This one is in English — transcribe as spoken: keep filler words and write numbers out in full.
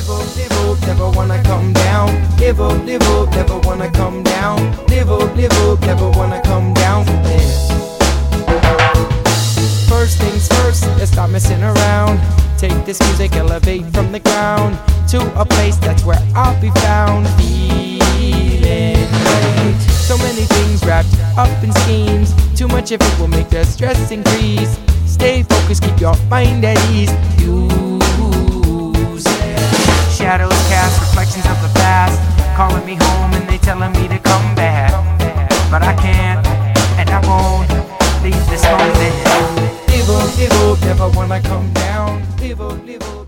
Live up, live up, never wanna come down. Live up, live up, never wanna come down. Live up, live up, never wanna come down from there. First things first, let's stop messing around. Take this music, elevate from the ground to a place that's where I'll be found. Feeling great. So many things wrapped up in schemes. Too much of it will make the stress increase. Stay focused, keep your mind at ease. Use it. Shadows cast reflections of the past, calling me home and they telling me to come back. But I can't, and I won't leave this moment. Live up, live up, never wanna come down. Live up, live up.